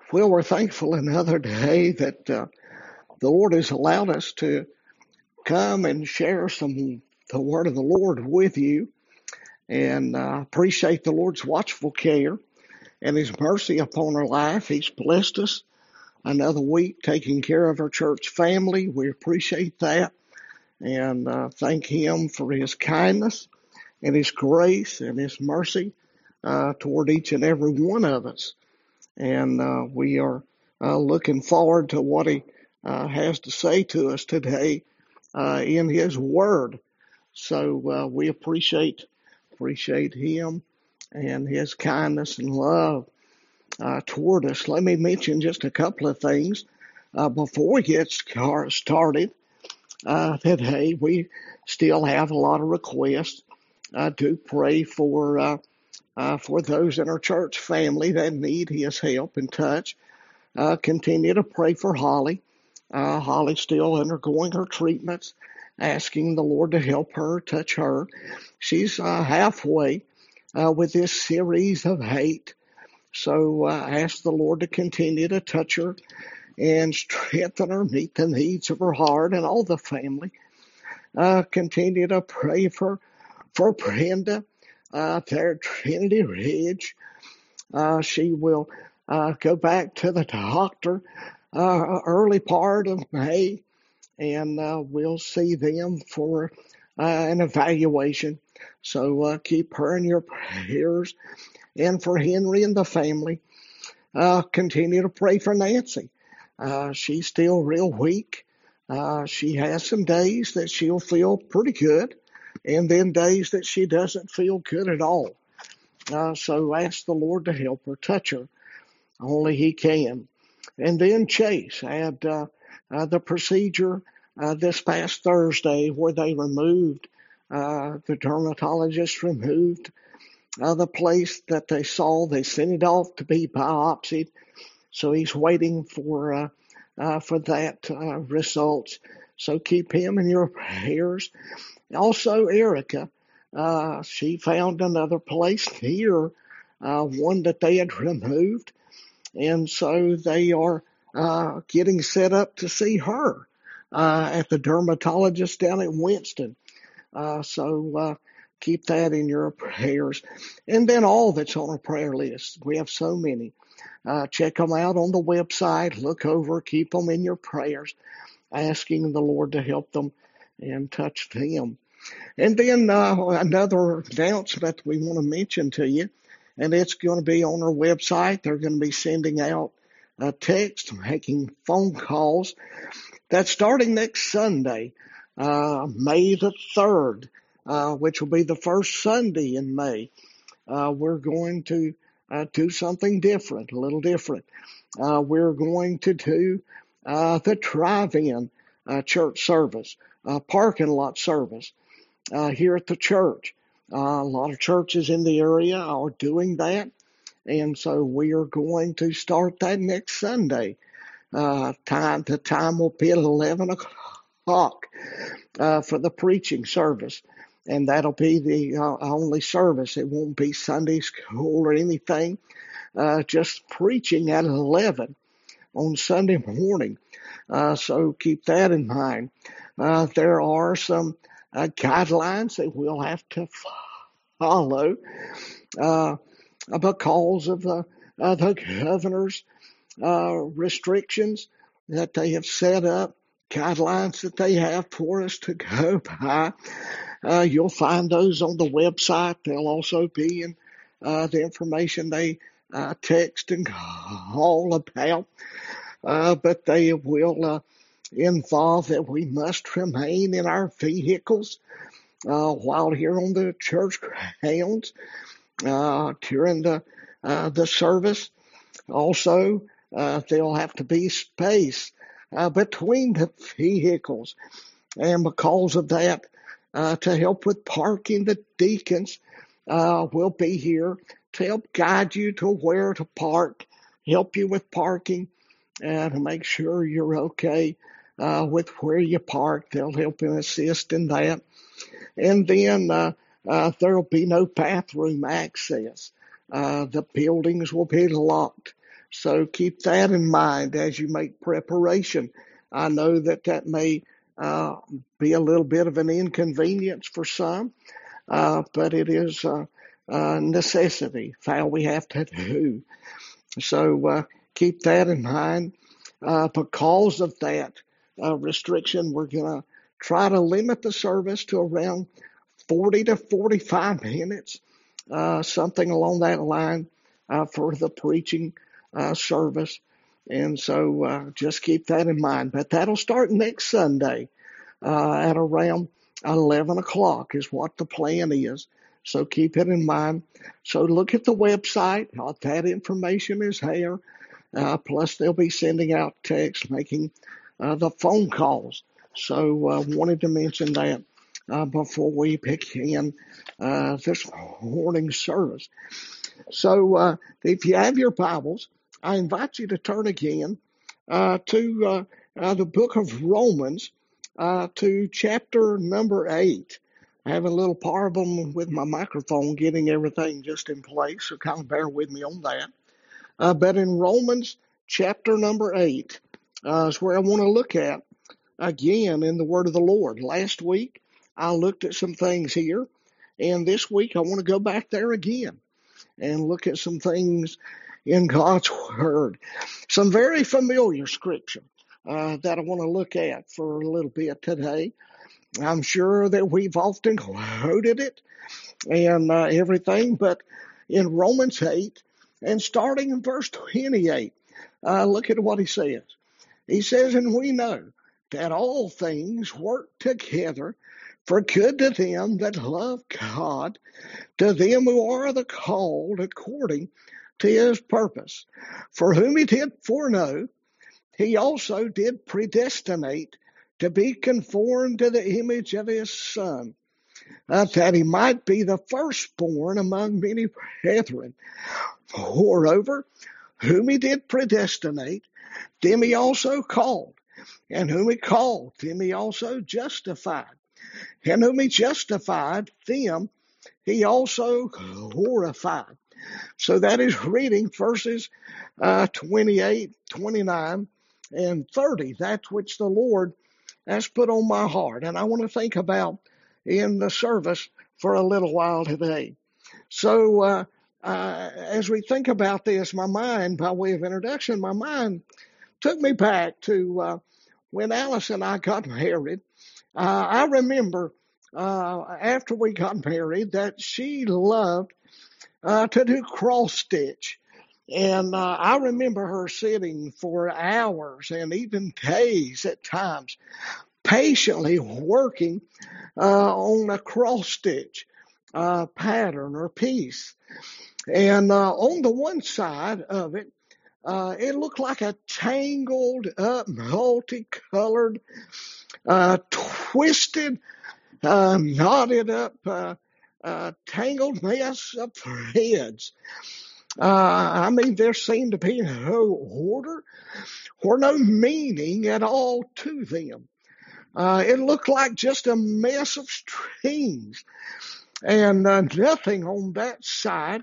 Well, we're thankful another day that the Lord has allowed us to come and share the word of the Lord with you, and appreciate the Lord's watchful care and His mercy upon our life. He's blessed us another week taking care of our church family. We appreciate that and thank Him for His kindness and His grace and His mercy toward each and every one of us. And we are looking forward to what He has to say to us today in His Word. So we appreciate Him and His kindness and love toward us. Let me mention just a couple of things before we get started. Today we still have a lot of requests to pray for those in our church family that need His help and touch. Continue to pray for Holly. Holly's still undergoing her treatments, asking the Lord to help her, touch her. She's halfway with this series of hate. So ask the Lord to continue to touch her and strengthen her, meet the needs of her heart and all the family. Continue to pray for Brenda there at Trinity Ridge. She will go back to the doctor early part of May, and we'll see them for an evaluation. So keep her in your prayers, and for Henry and the family. Continue to pray for Nancy. She's still real weak. She has some days that she'll feel pretty good, and then days that she doesn't feel good at all. So ask the Lord to help her, touch her. Only He can. And then Chase had the procedure this past Thursday where they removed, the dermatologist removed the place that they saw. They sent it off to be biopsied. So he's waiting for that results. So keep him in your prayers. Also, Erica, she found another place here, one that they had removed. And so they are getting set up to see her at the dermatologist down at Winston. So keep that in your prayers. And then all that's on our prayer list. We have so many. Check them out on the website. Look over, keep them in your prayers, asking the Lord to help them and touch them. And then another announcement we want to mention to you, and it's going to be on our website. They're going to be sending out a text, making phone calls. That's starting next Sunday, May the 3rd, which will be the first Sunday in May. We're going to do something different, a little different. We're going to do the drive-in church service, parking lot service here at the church. A lot of churches in the area are doing that, and so we are going to start that next Sunday. The time will be at 11 o'clock for the preaching service, and that'll be the only service. It won't be Sunday school or anything, just preaching at 11 on Sunday morning. So keep that in mind. There are some guidelines that we'll have to follow because of the governor's restrictions that they have set up, guidelines that they have for us to go by. You'll find those on the website. They'll also be in the information they text and call about. But they will involve that we must remain in our vehicles while here on the church grounds during the service. Also, there'll have to be space between the vehicles, and because of that, to help with parking, the deacons will be here to help guide you to where to park, help you with parking, and to make sure you're okay with where you park. They'll help and assist in that. And then there'll be no bathroom access. The buildings will be locked So keep that in mind as you make preparation. I know that may uh, be a little bit of an inconvenience for some, but it is a necessity, it's how we have to do. So keep that in mind. Because of that restriction, we're going to try to limit the service to around 40 to 45 minutes, something along that line for the preaching service. And so just keep that in mind. But that'll start next Sunday at around 11 o'clock is what the plan is. So keep it in mind. So look at the website. All that information is there. Plus, they'll be sending out texts, making the phone calls. So wanted to mention that before we begin this morning service. So if you have your Bibles, I invite you to turn again to the book of Romans, to chapter number 8. I have a little problem with my microphone getting everything just in place, so kind of bear with me on that. But in Romans chapter number 8 is where I want to look at again in the Word of the Lord. Last week, I looked at some things here, and this week I want to go back there again and look at some things in God's Word. Some very familiar scripture that I want to look at for a little bit today. I'm sure that we've often quoted it and everything, but in Romans 8, and starting in verse 28, look at what he says. He says, and we know that all things work together for good to them that love God, to them who are the called according to his purpose. For whom he did foreknow, he also did predestinate to be conformed to the image of his Son, that he might be the firstborn among many brethren. Moreover, whom he did predestinate, them he also called. And whom he called, them he also justified. And whom he justified, them he also glorified. So that is reading verses 28, 29, and 30. That's which the Lord has put on my heart. And I want to think about in the service for a little while today. So as we think about this, my mind, by way of introduction, my mind took me back to when Alice and I got married. I remember after we got married that she loved to do cross stitch. And I remember her sitting for hours and even days at times, patiently working on a cross stitch pattern or piece. And on the one side of it, it looked like a tangled up, multicolored, twisted, knotted up, tangled mess of threads. I mean, there seemed to be no order or no meaning at all to them. It looked like just a mess of strings, and nothing on that side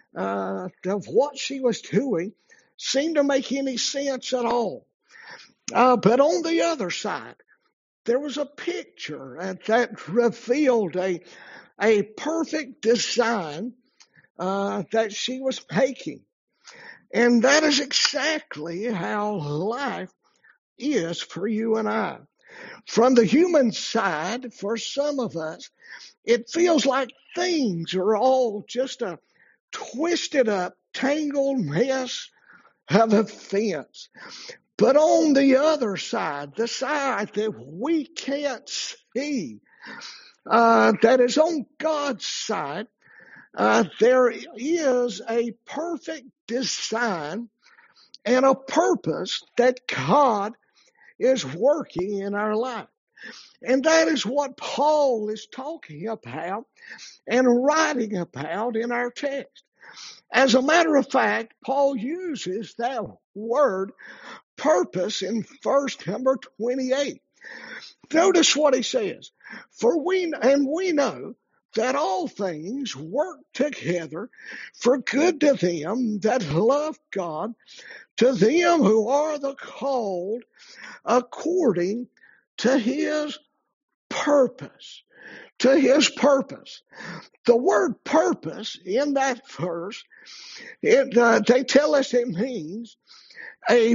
of what she was doing seemed to make any sense at all. But on the other side, there was a picture that revealed a perfect design that she was making. And that is exactly how life is for you and I. From the human side, for some of us, it feels like things are all just a twisted up, tangled mess of offense. But on the other side, the side that we can't see, that is on God's side, there is a perfect design and a purpose that God is working in our life. And that is what Paul is talking about and writing about in our text. As a matter of fact, Paul uses that word purpose in verse number 28. Notice what he says. We know that all things work together for good to them that love God, to them who are the called according to his purpose. To his purpose. The word purpose in that verse, they tell us it means a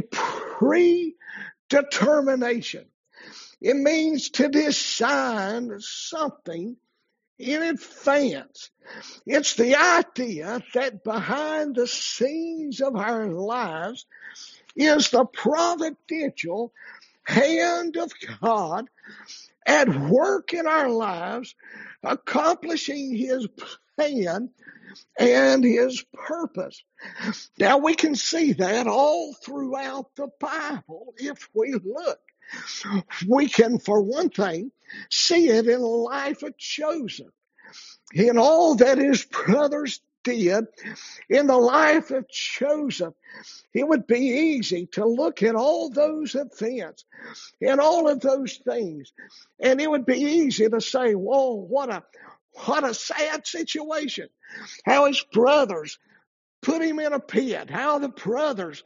predetermination. It means to design something in advance. It's the idea that behind the scenes of our lives is the providential hand of God at work in our lives, accomplishing his plan and his purpose. Now we can see that all throughout the Bible if we look. We can, for one thing, see it in the life of Joseph, in all that his brothers did in the life of Joseph. It would be easy to look at all those events and all of those things, and it would be easy to say, whoa, what a sad situation. How his brothers put him in a pit, how the brothers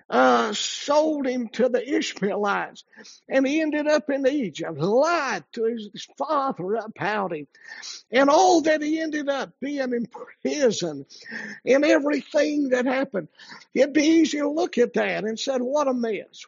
sold him to the Ishmaelites, and he ended up in Egypt, lied to his father about him, and all that he ended up being in prison, and everything that happened. It'd be easy to look at that and say, what a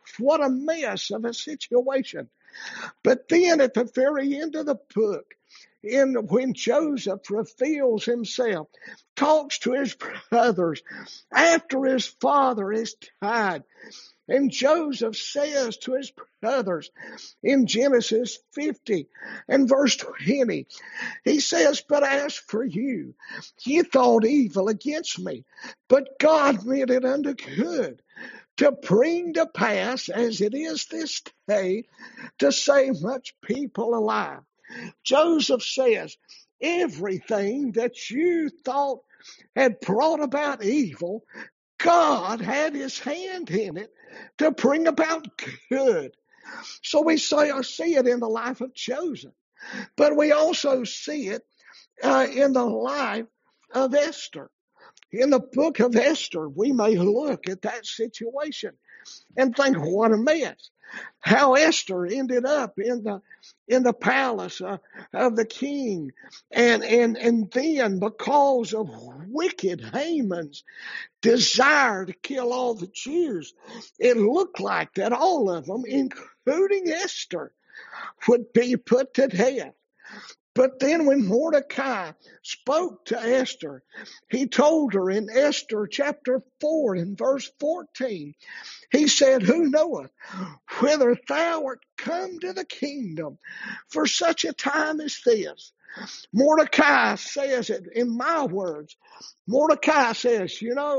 mess of a situation. But then at the very end of the book, when Joseph reveals himself, talks to his brothers after his father is died, and Joseph says to his brothers in Genesis 50 and verse 20, he says, but as for you, ye thought evil against me, but God meant it unto good, to bring to pass, as it is this day, to save much people alive. Joseph says, everything that you thought had brought about evil, God had his hand in it to bring about good. So we see it in the life of Joseph, but we also see it in the life of Esther. In the book of Esther, we may look at that situation and think, what a mess. How Esther ended up in the palace of the king, and then because of wicked Haman's desire to kill all the Jews, it looked like that all of them, including Esther, would be put to death. But then when Mordecai spoke to Esther, he told her in Esther chapter 4 and verse 14, he said, who knoweth whither thou art come to the kingdom for such a time as this? Mordecai says it in my words. Mordecai says,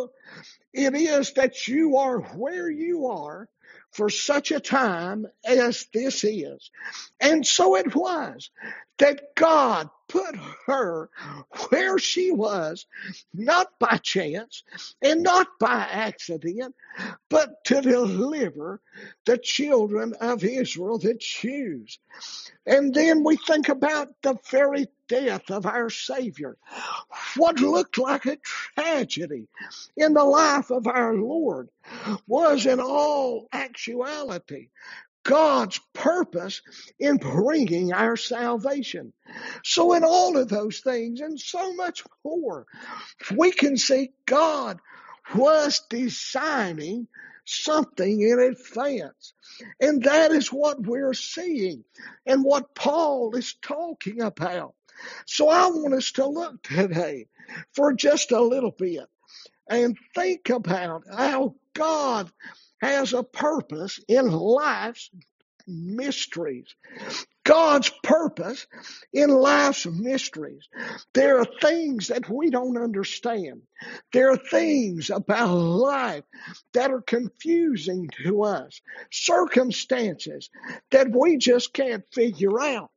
it is that you are where you are for such a time as this is. And so it was that God put her where she was, not by chance and not by accident, but to deliver the children of Israel, the Jews. And then we think about the very death of our Savior, what looked like a tragedy in the life of our Lord was in all actuality God's purpose in bringing our salvation. So in all of those things and so much more, we can see God was designing something in advance. And that is what we're seeing and what Paul is talking about. So I want us to look today for just a little bit and think about how God has a purpose in life's mysteries. God's purpose in life's mysteries. There are things that we don't understand. There are things about life that are confusing to us. Circumstances that we just can't figure out.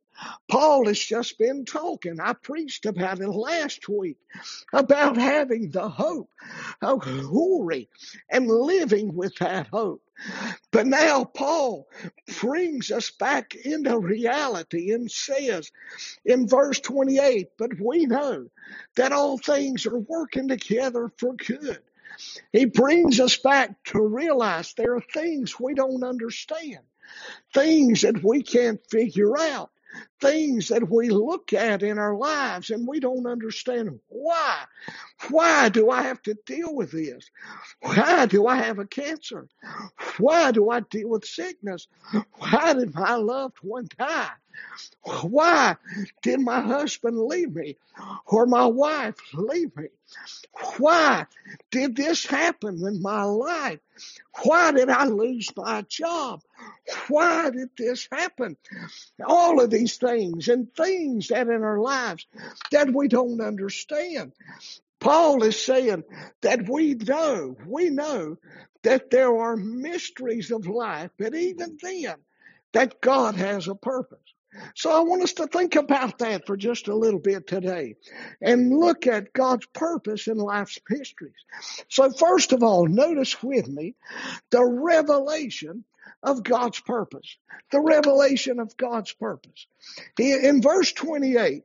Paul has just been talking. I preached about it last week, about having the hope of glory and living with that hope. But now Paul brings us back into reality and says in verse 28, but we know that all things are working together for good. He brings us back to realize there are things we don't understand, things that we can't figure out, things that we look at in our lives and we don't understand why. Why do I have to deal with this? Why do I have a cancer? Why do I deal with sickness? Why did my loved one die? Why did my husband leave me or my wife leave me? Why did this happen in my life? Why did I lose my job? Why did this happen? All of these things and things that in our lives that we don't understand. Paul is saying that we know that there are mysteries of life, but even then, that God has a purpose. So I want us to think about that for just a little bit today and look at God's purpose in life's mysteries. So first of all, notice with me the revelation of God's purpose. The revelation of God's purpose. In verse 28,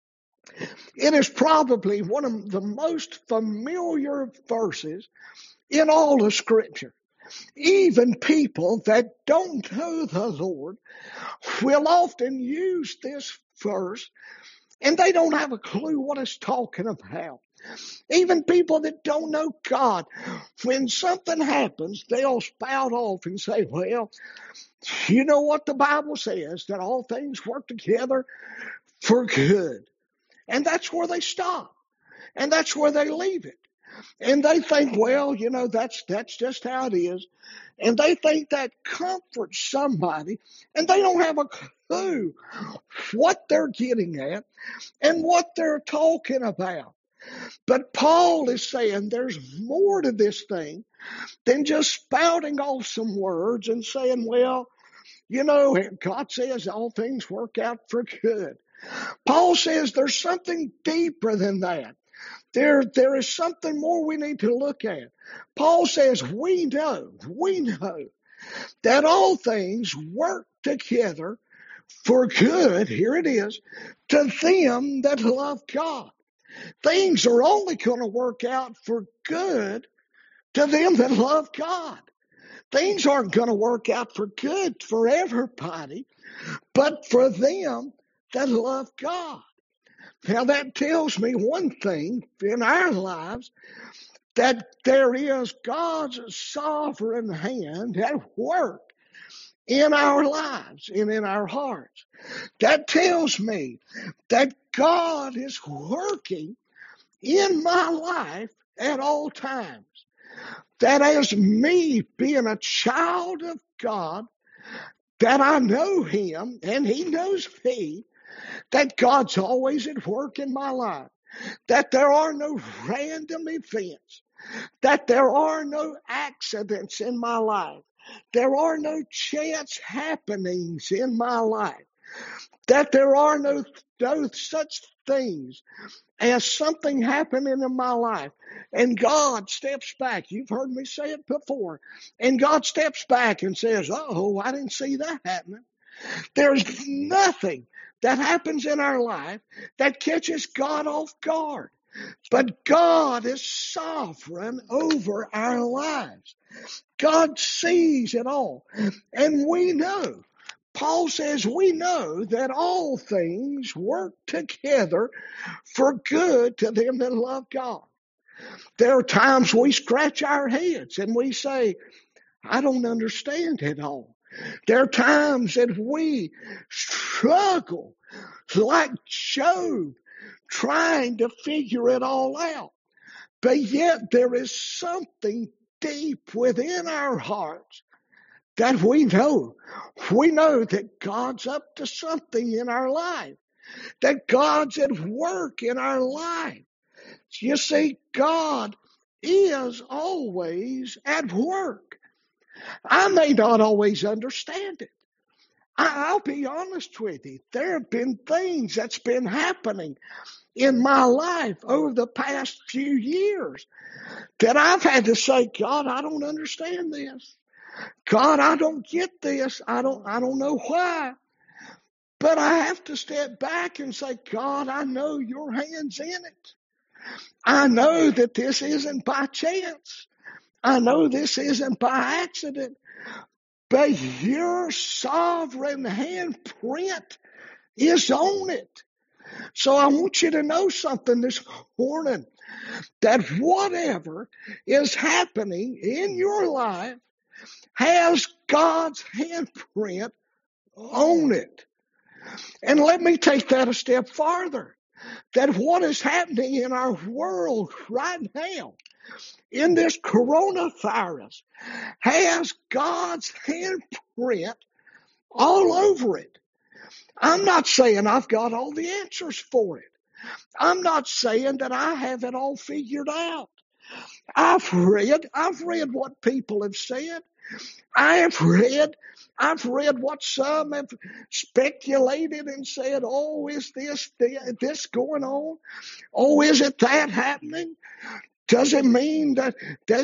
it is probably one of the most familiar verses in all of Scripture. Even people that don't know the Lord will often use this verse and they don't have a clue what it's talking about. Even people that don't know God, when something happens, they'll spout off and say, well, you know what the Bible says, that all things work together for good. And that's where they stop. And that's where they leave it. And they think, well, you know, that's just how it is. And they think that comforts somebody. And they don't have a clue what they're getting at and what they're talking about. But Paul is saying there's more to this thing than just spouting off some words and saying, well, you know, God says all things work out for good. Paul says there's something deeper than that. There is something more we need to look at. Paul says we know that all things work together for good, here it is, to them that love God. Things are only going to work out for good to them that love God. Things aren't going to work out for good for everybody, but for them that love God. Now that tells me one thing in our lives, that there is God's sovereign hand at work in our lives and in our hearts. That tells me that God is working in my life at all times. That as me being a child of God, that I know Him and He knows me, that God's always at work in my life, that there are no random events, that there are no accidents in my life, there are no chance happenings in my life, that there are no such things as something happening in my life and God steps back. You've heard me say it before. And God steps back and says, oh, I didn't see that happening. There's nothing that happens in our life that catches God off guard. But God is sovereign over our lives. God sees it all. And we know, Paul says we know that all things work together for good to them that love God. There are times we scratch our heads and we say, I don't understand it all. There are times that we struggle like Job, trying to figure it all out. But yet there is something deep within our hearts that we know. We know that God's up to something in our life, that God's at work in our life. You see, God is always at work. I may not always understand it. I'll be honest with you. There have been things that's been happening in my life over the past few years that I've had to say, God, I don't understand this. God, I don't get this. I don't know why. But I have to step back and say, God, I know your hand's in it. I know that this isn't by chance. I know this isn't by accident. But your sovereign handprint is on it. So I want you to know something this morning, that whatever is happening in your life has God's handprint on it. And let me take that a step farther, that what is happening in our world right now, in this coronavirus, has God's handprint all over it. I'm not saying I've got all the answers for it. I'm not saying that I have it all figured out. I've read what people have said. I've read what some have speculated and said, oh, is this going on? Oh, is it that happening? Does it mean that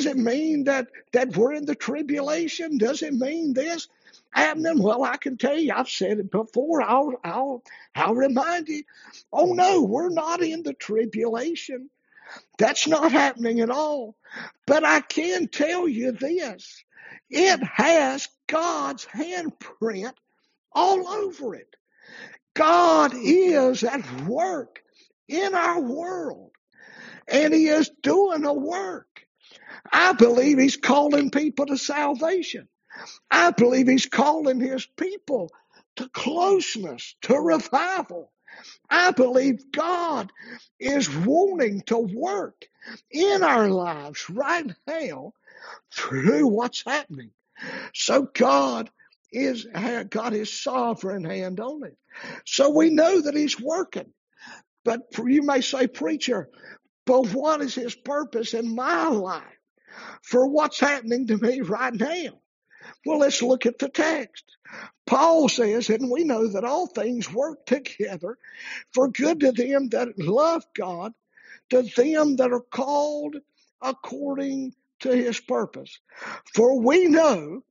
we're in the tribulation? Does it mean this happening? Well, I can tell you, I've said it before. I'll remind you. Oh no, we're not in the tribulation. That's not happening at all. But I can tell you this. It has God's handprint all over it. God is at work in our world, and He is doing a work. I believe He's calling people to salvation. I believe He's calling His people to closeness, to revival. I believe God is wanting to work in our lives right now through what's happening. So God has got His sovereign hand on it. So we know that He's working. But you may say, preacher, but what is His purpose in my life for what's happening to me right now? Well, let's look at the text. Paul says, and we know that all things work together for good to them that love God, to them that are called according to His purpose. For we know,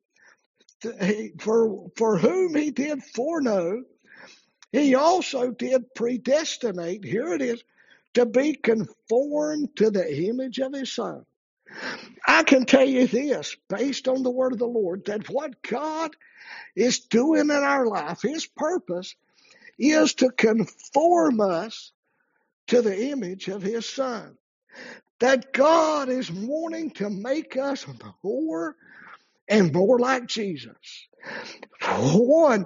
for whom He did foreknow, He also did predestinate, here it is, to be conformed to the image of His Son. I can tell you this, based on the word of the Lord, that what God is doing in our life, His purpose, is to conform us to the image of His Son. That God is wanting to make us more and more like Jesus. One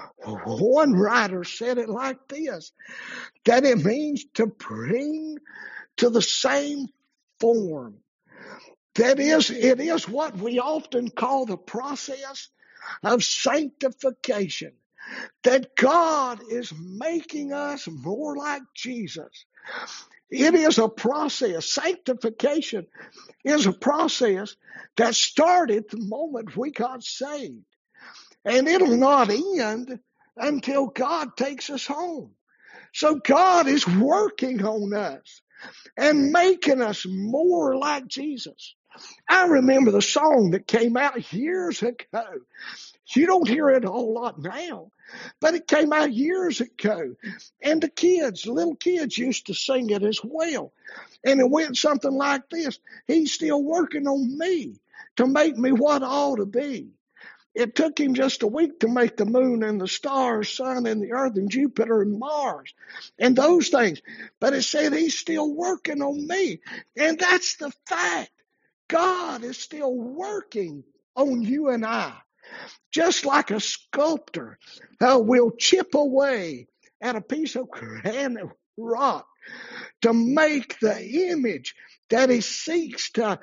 writer said it like this, that it means to bring to the same form. That is, it is what we often call the process of sanctification. That God is making us more like Jesus. It is a process. Sanctification is a process that started the moment we got saved. And it'll not end until God takes us home. So God is working on us and making us more like Jesus. I remember the song that came out years ago. You don't hear it a whole lot now, but it came out years ago. And the little kids used to sing it as well. And it went something like this. He's still working on me to make me what I ought to be. It took Him just a week to make the moon and the stars, sun and the earth and Jupiter and Mars and those things. But it said He's still working on me. And that's the fact. God is still working on you and I. Just like a sculptor will chip away at a piece of granite rock to make the image that he seeks to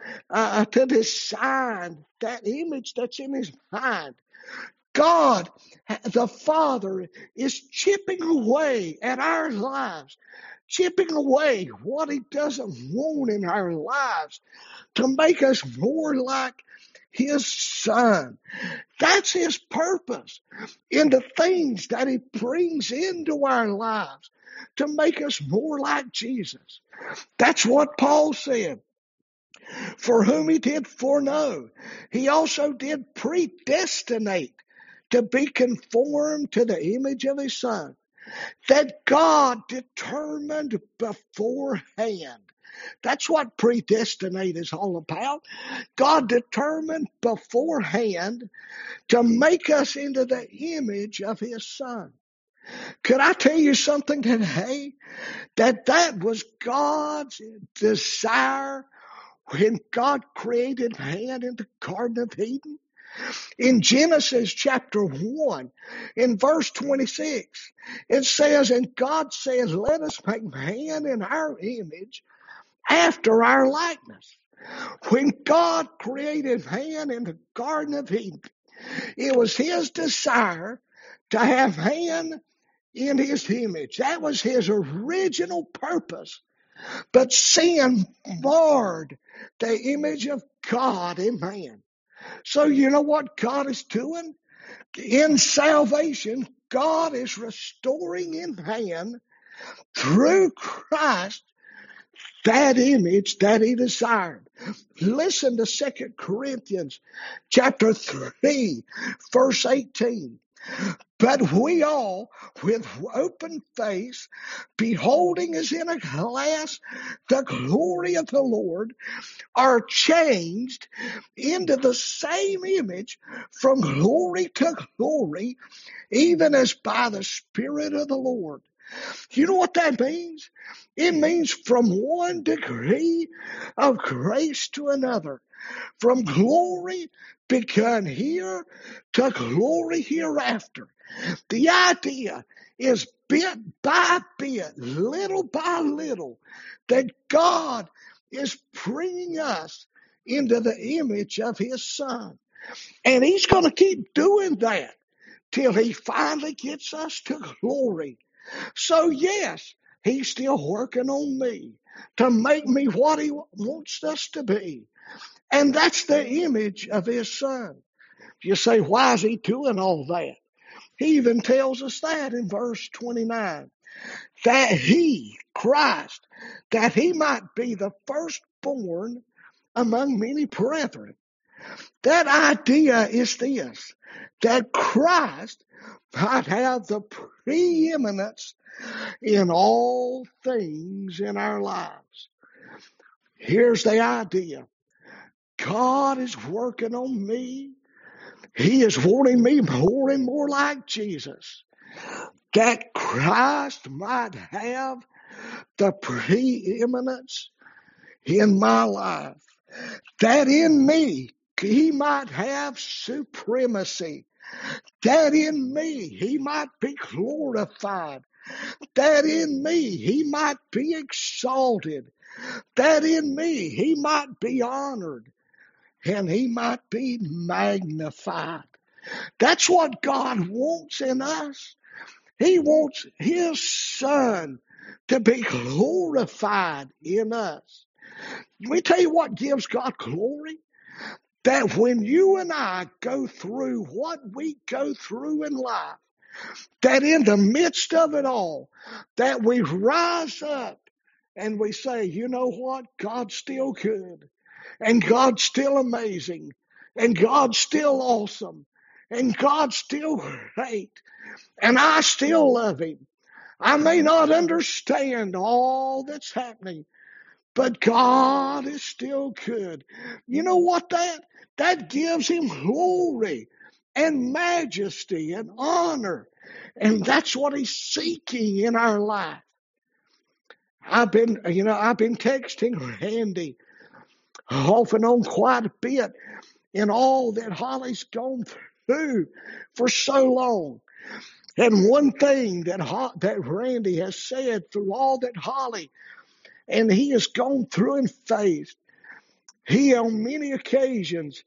design, that image that's in his mind. God, the Father, is chipping away at our lives, chipping away what He doesn't want in our lives to make us more like his Son. That's his purpose in the things that he brings into our lives to make us more like Jesus. That's what Paul said. For whom he did foreknow, he also did predestinate to be conformed to the image of his Son, that God determined beforehand. That's what predestinate is all about. God determined beforehand to make us into the image of his Son. Could I tell you something today? That was God's desire when God created man in the Garden of Eden. In Genesis chapter 1, in verse 26, it says, and God said, let us make man in our image after our likeness. When God created man in the Garden of Eden, it was his desire to have man in his image. That was his original purpose. But sin marred the image of God in man. So you know what God is doing? In salvation, God is restoring in man through Christ that image that he desired. Listen to 2 Corinthians chapter 3, verse 18. But we all, with open face, beholding as in a glass the glory of the Lord, are changed into the same image from glory to glory, even as by the Spirit of the Lord. You know what that means? It means from one degree of grace to another, from glory begun here to glory hereafter. The idea is bit by bit, little by little, that God is bringing us into the image of his Son. And he's going to keep doing that till he finally gets us to glory. So yes, he's still working on me to make me what he wants us to be. And that's the image of his Son. You say, why is he doing all that? He even tells us that in verse 29. That he, Christ, that he might be the firstborn among many brethren. That idea is this, that Christ might have the preeminence in all things in our lives. Here's the idea. God is working on me. He is wanting me more and more like Jesus, that Christ might have the preeminence in my life, that in me he might have supremacy, that in me he might be glorified, that in me he might be exalted, that in me he might be honored, and he might be magnified. That's what God wants in us. He wants his Son to be glorified in us. Let me tell you what gives God glory. That when you and I go through what we go through in life, that in the midst of it all, that we rise up and we say, you know what? God's still good. And God's still amazing. And God's still awesome. And God's still great. And I still love him. I may not understand all that's happening, but God is still good. You know what that gives him glory and majesty and honor. And that's what he's seeking in our life. I've been texting Randy off and on quite a bit in all that Holly's gone through for so long. And one thing that Randy has said through all that Holly and he has gone through and faced, on many occasions,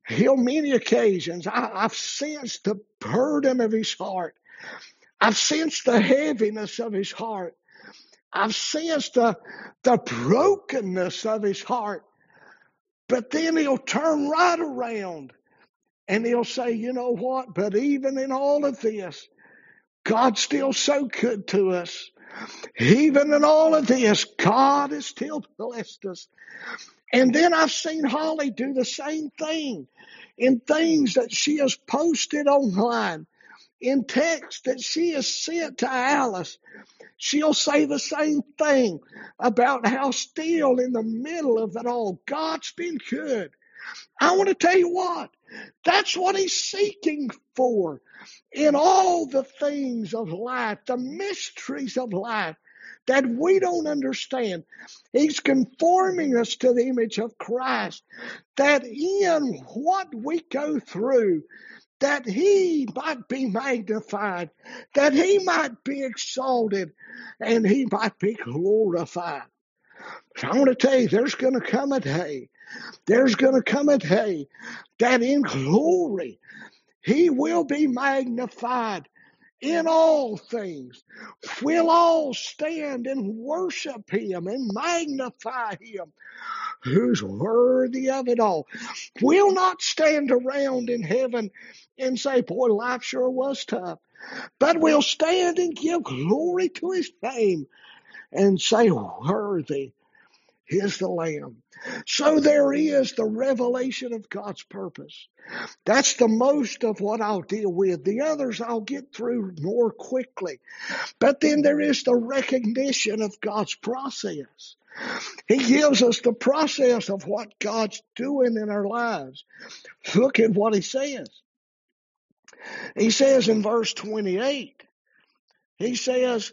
I've sensed the burden of his heart. I've sensed the heaviness of his heart. I've sensed the brokenness of his heart. But then he'll turn right around and he'll say, you know what? But even in all of this, God's still so good to us. Even in all of this, God has still blessed us. And then I've seen Holly do the same thing in things that she has posted online, in text that she has sent to Alice. She'll say the same thing about how still in the middle of it all, God's been good. I want to tell you what, that's what he's seeking for in all the things of life, the mysteries of life that we don't understand. He's conforming us to the image of Christ, that in what we go through, that he might be magnified, that he might be exalted, and he might be glorified. So I want to tell you, there's going to come a day that in glory he will be magnified in all things. We'll all stand and worship him and magnify him who's worthy of it all. We'll not stand around in heaven and say, boy, life sure was tough. But we'll stand and give glory to his name and say, worthy is the Lamb. So there is the revelation of God's purpose. That's the most of what I'll deal with. The others I'll get through more quickly. But then there is the recognition of God's process. He gives us the process of what God's doing in our lives. Look at what he says. He says in verse 28, he says,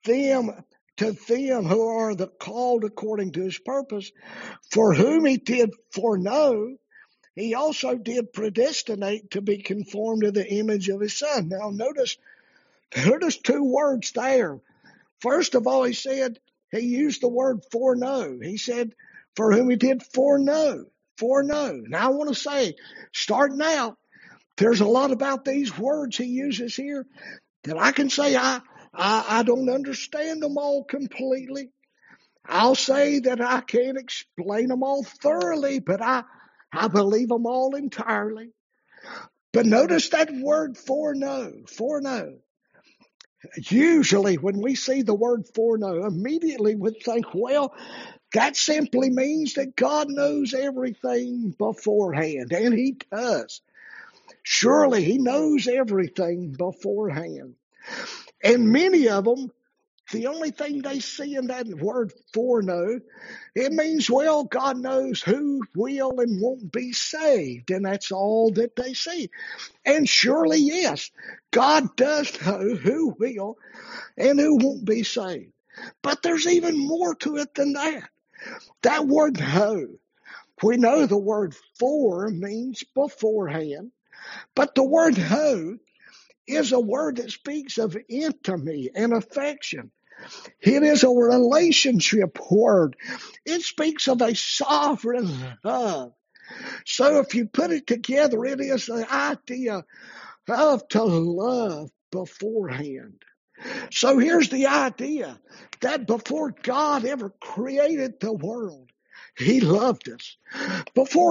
to them who are the called according to his purpose, for whom he did foreknow, he also did predestinate to be conformed to the image of his Son. Now notice two words there. First of all, he used the word foreknow. He said, for whom he did foreknow. Now I want to say, starting out, there's a lot about these words he uses here that I can say I don't understand them all completely. I'll say that I can't explain them all thoroughly, but I believe them all entirely. But notice that word foreknow. Usually when we see the word foreknow, immediately we think, well, that simply means that God knows everything beforehand, and he does. Surely he knows everything beforehand. And many of them, the only thing they see in that word foreknow, it means, well, God knows who will and won't be saved, and that's all that they see. And surely, yes, God does know who will and who won't be saved. But there's even more to it than that. That word know, we know the word fore means beforehand, but the word know is a word that speaks of intimacy and affection. It is a relationship word. It speaks of a sovereign love. So if you put it together, it is the idea of to love beforehand. So here's the idea that before God ever created the world, he loved us. Before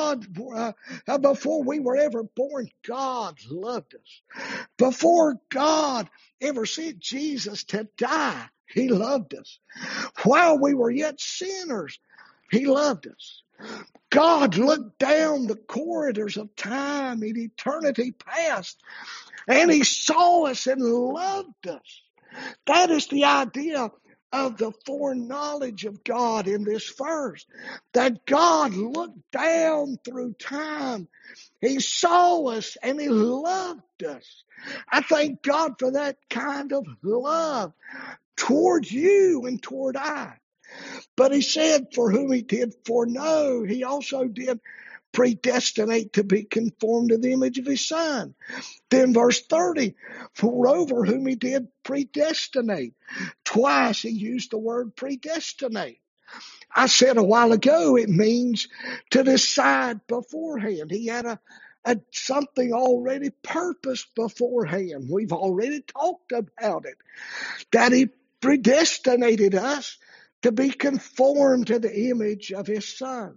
we were ever born, God loved us. Before God ever sent Jesus to die, he loved us. While we were yet sinners, he loved us. God looked down the corridors of time in eternity past, and he saw us and loved us. That is the idea of the foreknowledge of God in this verse, that God looked down through time. He saw us and he loved us. I thank God for that kind of love toward you and toward I. But he said, for whom he did foreknow, he also did predestinate to be conformed to the image of his Son. Then verse 30, moreover, whom he did predestinate. Twice he used the word predestinate. I said a while ago it means to decide beforehand. He had something already purposed beforehand. We've already talked about it. That he predestinated us to be conformed to the image of his Son.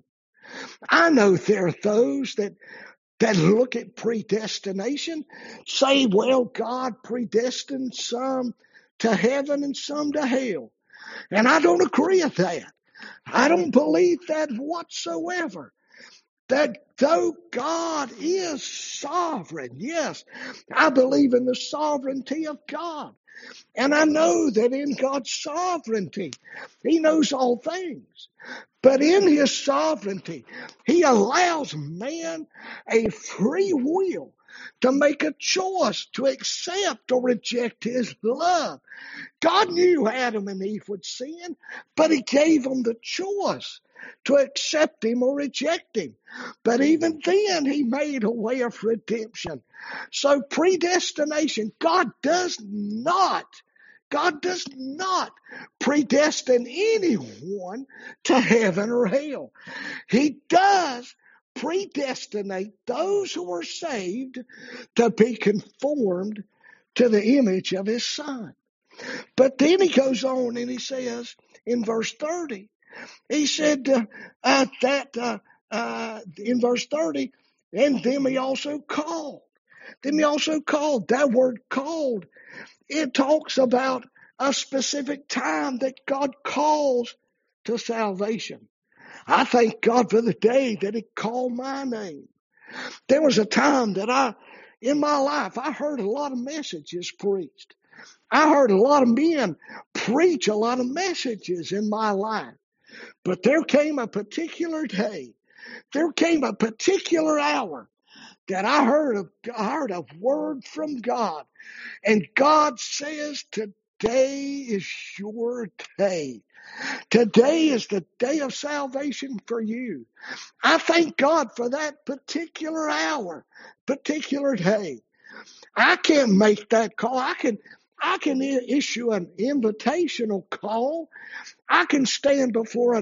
I know there are those that look at predestination, say, well, God predestined some to heaven and some to hell. And I don't agree with that. I don't believe that whatsoever. That though God is sovereign, yes, I believe in the sovereignty of God. And I know that in God's sovereignty, He knows all things. But in His sovereignty, He allows man a free will to make a choice to accept or reject His love. God knew Adam and Eve would sin, but He gave them the choice to accept Him or reject Him. But even then, He made a way of redemption. So predestination, God does not predestine anyone to heaven or hell. He does predestinate those who are saved to be conformed to the image of His Son. But then He goes on and He says in verse 30, He said in verse 30, and them He also called. Them He also called. That word called, it talks about a specific time that God calls to salvation. I thank God for the day that He called my name. There was a time that in my life, I heard a lot of messages preached. I heard a lot of men preach a lot of messages in my life. But there came a particular day, there came a particular hour that I heard a word from God. And God says, today is your day. Today is the day of salvation for you. I thank God for that particular hour, particular day. I can't make that call. I can issue an invitational call. I can stand before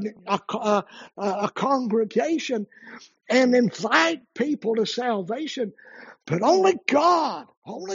a congregation and invite people to salvation. But only God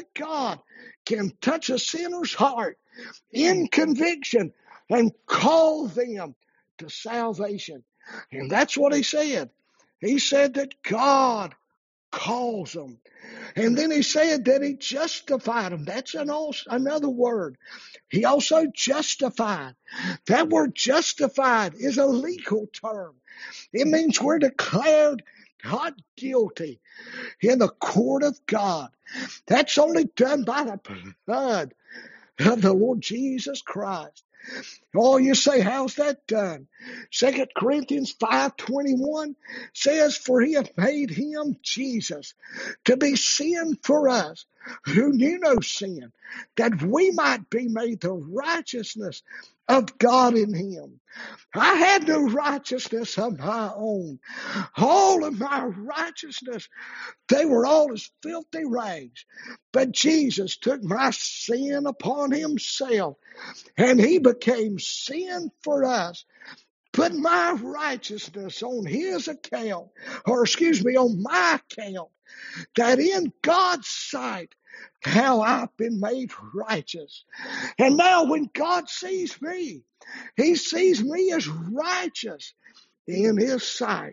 can touch a sinner's heart in conviction and call them to salvation. And that's what He said. He said that God calls them. And then He said that He justified them. That's another word. He also justified. That word justified is a legal term. It means we're declared not guilty in the court of God. That's only done by the blood of the Lord Jesus Christ. Oh, you say, how's that done? 2 Corinthians 5:21 says, for He hath made Him, Jesus, to be sin for us, who knew no sin, that we might be made the righteousness of God in Him. I had no righteousness of my own. All of my righteousness, they were all as filthy rags. But Jesus took my sin upon Himself, and He became sin for us. Put my righteousness on His account, on my account, that in God's sight, how I've been made righteous. And now when God sees me, He sees me as righteous in His sight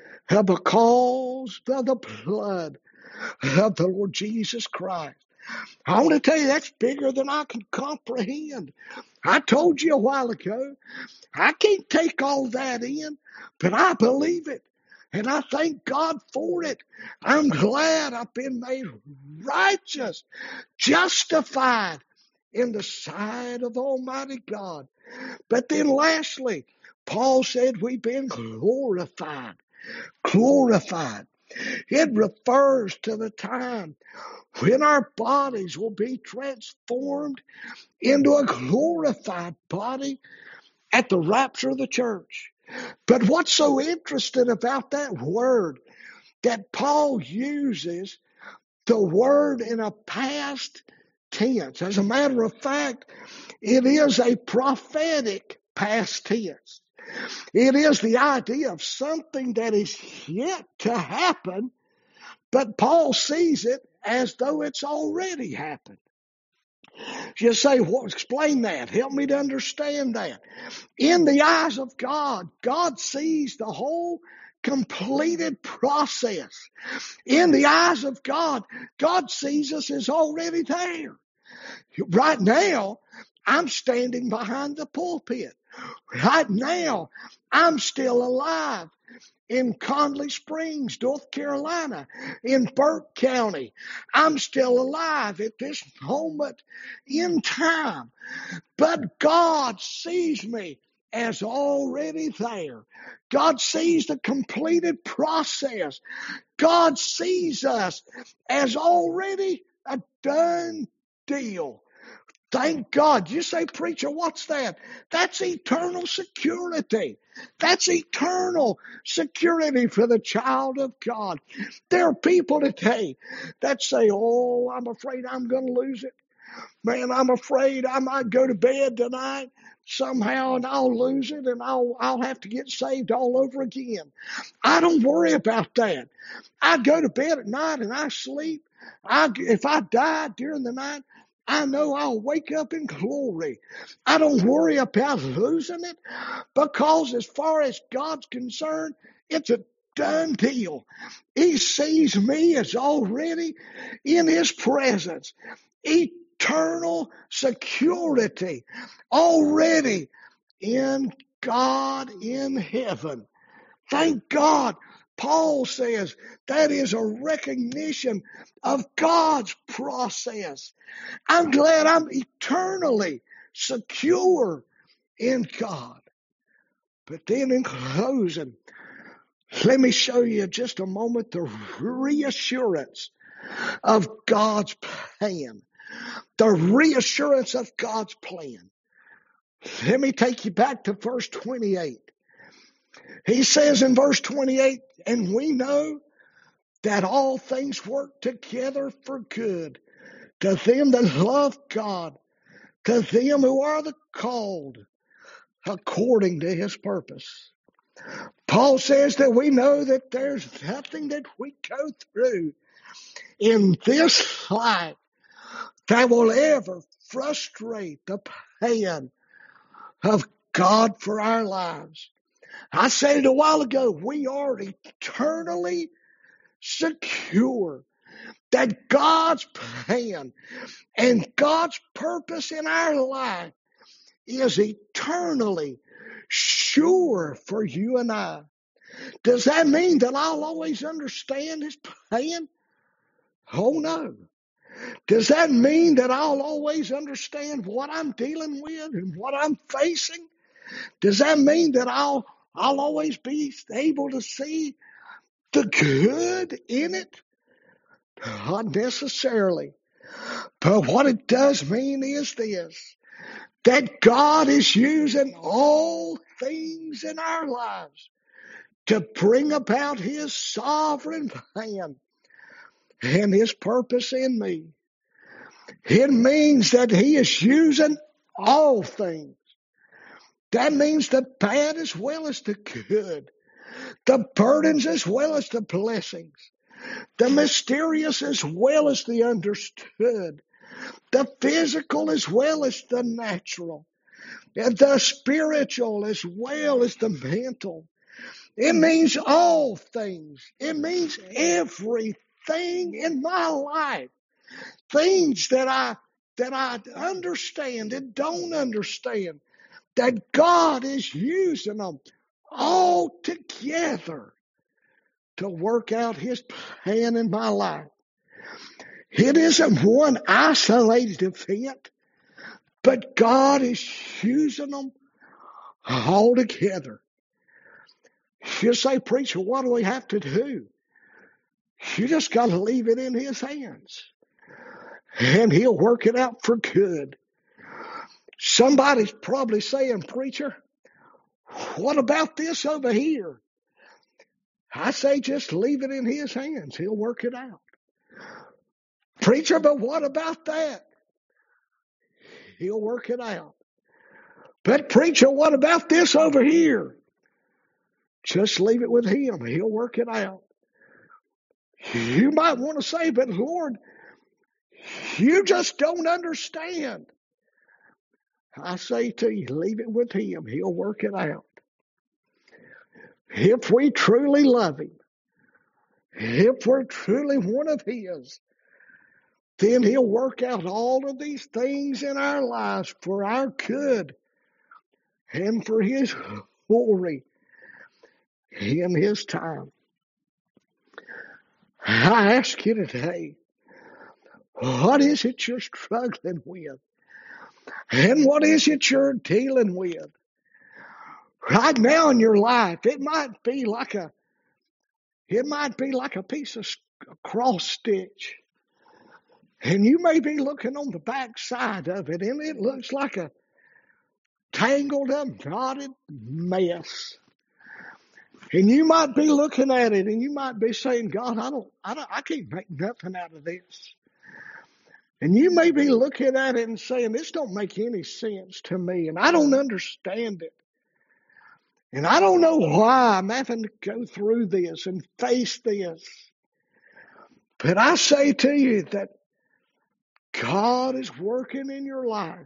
because of the blood of the Lord Jesus Christ. I want to tell you, that's bigger than I can comprehend. I told you a while ago, I can't take all that in, but I believe it. And I thank God for it. I'm glad I've been made righteous, justified in the sight of Almighty God. But then lastly, Paul said we've been glorified. Glorified. It refers to the time when our bodies will be transformed into a glorified body at the rapture of the church. But what's so interesting about that word, that Paul uses the word in a past tense. As a matter of fact, it is a prophetic past tense. It is the idea of something that is yet to happen, but Paul sees it as though it's already happened. You say, well, explain that. Help me to understand that. In the eyes of God, God sees the whole completed process. In the eyes of God, God sees us as already there. Right now, I'm standing behind the pulpit. Right now, I'm still alive in Conley Springs, North Carolina, in Burke County. I'm still alive at this moment in time. But God sees me as already there. God sees the completed process. God sees us as already a done deal. Thank God. You say, preacher, what's that? That's eternal security. That's eternal security for the child of God. There are people today that say, oh, I'm afraid I'm going to lose it. Man, I'm afraid I might go to bed tonight somehow and I'll lose it and I'll have to get saved all over again. I don't worry about that. I go to bed at night and I sleep. If I die during the night, I know I'll wake up in glory. I don't worry about losing it because as far as God's concerned, it's a done deal. He sees me as already in His presence. Eternal security already in God in heaven. Thank God. Paul says that is a recognition of God's process. I'm glad I'm eternally secure in God. But then in closing, let me show you just a moment the reassurance of God's plan. The reassurance of God's plan. Let me take you back to verse 28. He says in verse 28, and we know that all things work together for good to them that love God, to them who are the called according to His purpose. Paul says that we know that there's nothing that we go through in this life that will ever frustrate the plan of God for our lives. I said it a while ago, we are eternally secure that God's plan and God's purpose in our life is eternally sure for you and I. Does that mean that I'll always understand His plan? Oh no. Does that mean that I'll always understand what I'm dealing with and what I'm facing? Does that mean that I'll always be able to see the good in it? Not necessarily. But what it does mean is this, that God is using all things in our lives to bring about His sovereign plan and His purpose in me. It means that He is using all things. That means the bad as well as the good, the burdens as well as the blessings, the mysterious as well as the understood, the physical as well as the natural, and the spiritual as well as the mental. It means all things. It means everything in my life. Things that I understand and don't understand, that God is using them all together to work out His plan in my life. It isn't one isolated event, but God is using them all together. You say, preacher, what do we have to do? You just got to leave it in His hands, and He'll work it out for good. Somebody's probably saying, preacher, what about this over here? I say just leave it in His hands. He'll work it out. Preacher, but what about that? He'll work it out. But preacher, what about this over here? Just leave it with Him. He'll work it out. You might want to say, but Lord, you just don't understand. I say to you, leave it with Him. He'll work it out. if we truly love Him, if we're truly one of His, then He'll work out all of these things in our lives for our good and for His glory in His time. I ask you today, what is it you're struggling with? And what is it you're dealing with? Right now in your life, it might be like a piece of cross stitch. And you may be looking on the back side of it, and it looks like a tangled up, knotted mess. And you might be looking at it, and you might be saying, God, I can't make nothing out of this. And you may be looking at it and saying, this don't make any sense to me, and I don't understand it. And I don't know why I'm having to go through this and face this. But I say to you that God is working in your life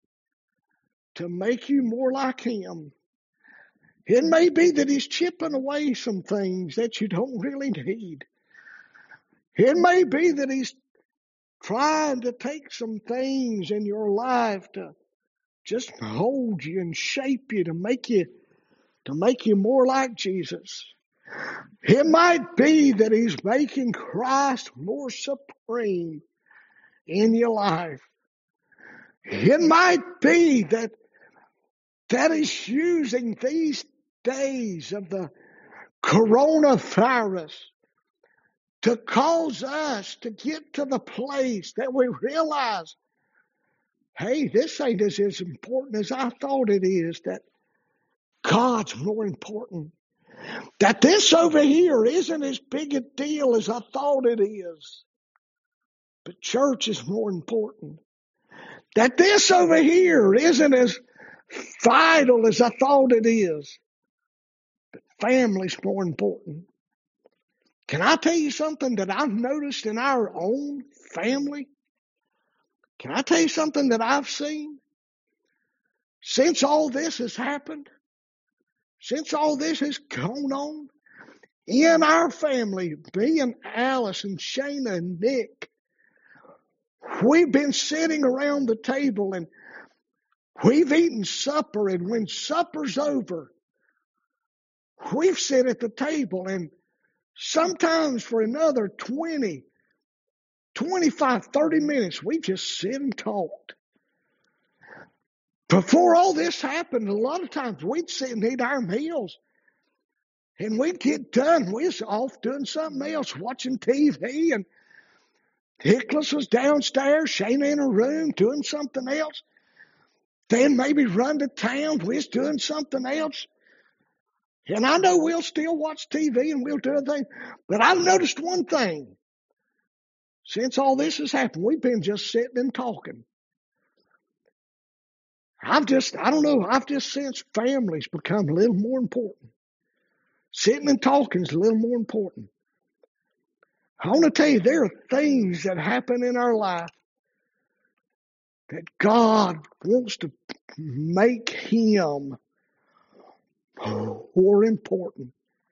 to make you more like Him. It may be that He's chipping away some things that you don't really need. It may be that He's trying to take some things in your life to just hold you and shape you to make you more like Jesus. It might be that He's making Christ more supreme in your life. It might be that He's using these days of the coronavirus to cause us to get to the place that we realize, hey, this ain't as important as I thought it is, that God's more important. That this over here isn't as big a deal as I thought it is, but church is more important. That this over here isn't as vital as I thought it is, but family's more important. Can I tell you something that I've noticed in our own family? Can I tell you something that I've seen? Since all this has happened, since all this has gone on, in our family, me and Alice and Shana and Nick, we've been sitting around the table and we've eaten supper, and when supper's over, we've sit at the table, and sometimes for another 20, 25, 30 minutes, we just sit and talked. Before all this happened, a lot of times we'd sit and eat our meals, and we'd get done. We was off doing something else, watching TV, and Nicholas was downstairs, Shana in her room doing something else. Then maybe run to town, we was doing something else. And I know we'll still watch TV and we'll do other things, but I've noticed one thing. Since all this has happened, we've been just sitting and talking. I've just sensed families become a little more important. Sitting and talking is a little more important. I want to tell you, there are things that happen in our life that God wants to make Him more important.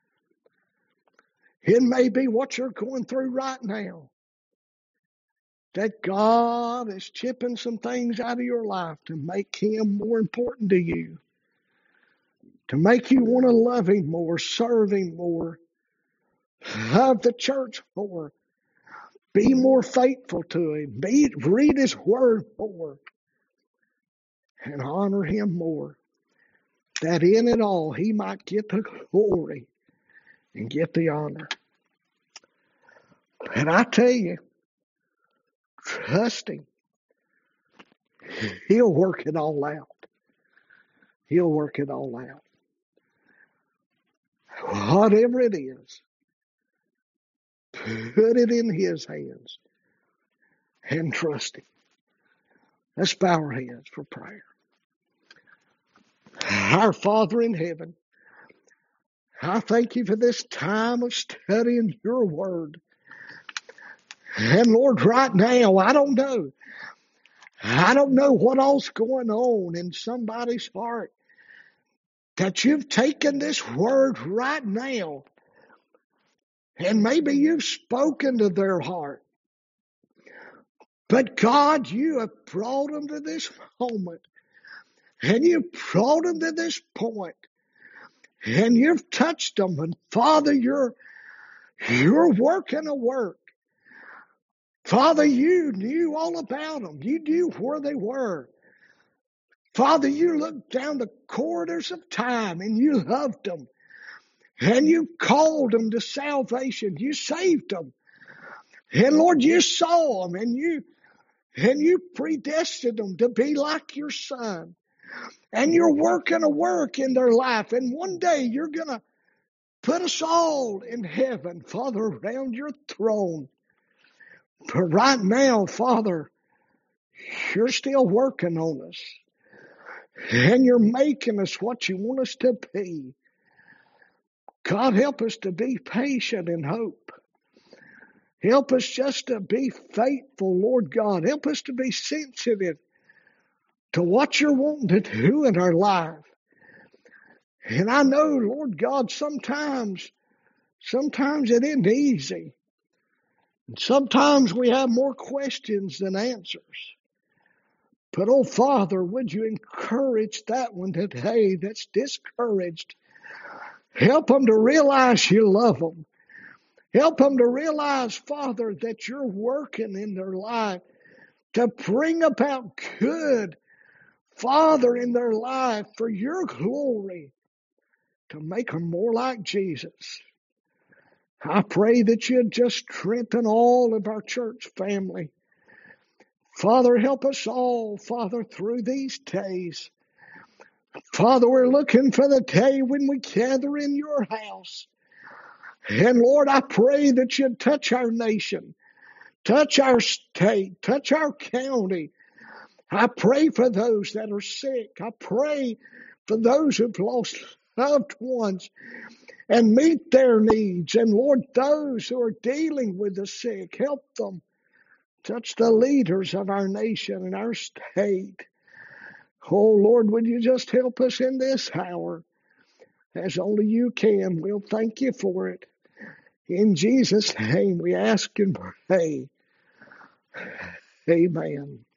It may be what you're going through right now, that God is chipping some things out of your life to make Him more important to you, to make you want to love Him more, serve Him more, love the church more, be more faithful to Him, read His Word more, and honor Him more, that in it all He might get the glory and get the honor. And I tell you, trust Him. He'll work it all out. He'll work it all out. Whatever it is, put it in His hands and trust Him. Let's bow our heads for prayer. Our Father in heaven, I thank You for this time of studying Your Word. And Lord, right now, I don't know what all's going on in somebody's heart. that you've taken this word right now, and maybe you've spoken to their heart. But God, you have brought them to this moment, and you've brought them to this point, and you've touched them. And Father, you're working a work. Father, you knew all about them. You knew where they were. Father, you looked down the corridors of time and you loved them. And you called them to salvation. You saved them. And Lord, you saw them and you predestined them to be like your Son. And you're working a work in their life. And one day you're going to put us all in heaven, Father, around your throne. But right now, Father, you're still working on us. And you're making us what you want us to be. God, help us to be patient and hope. Help us just to be faithful, Lord God. Help us to be sensitive to what you're wanting to do in our life. And I know, Lord God, sometimes it isn't easy. Sometimes we have more questions than answers. But, oh, Father, would you encourage that one today that's discouraged? Help them to realize you love them. Help them to realize, Father, that you're working in their life to bring about good, Father, in their life for your glory, to make them more like Jesus. I pray that you'd just strengthen all of our church family. Father, help us all, Father, through these days. Father, we're looking for the day when we gather in your house. And Lord, I pray that you'd touch our nation, touch our state, touch our county. I pray for those that are sick. I pray for those who've lost loved ones and meet their needs. And Lord, those who are dealing with the sick, help them. Touch the leaders of our nation and our state. Oh, Lord, would you just help us in this hour as only you can. We'll thank you for it. In Jesus' name we ask and pray. Amen.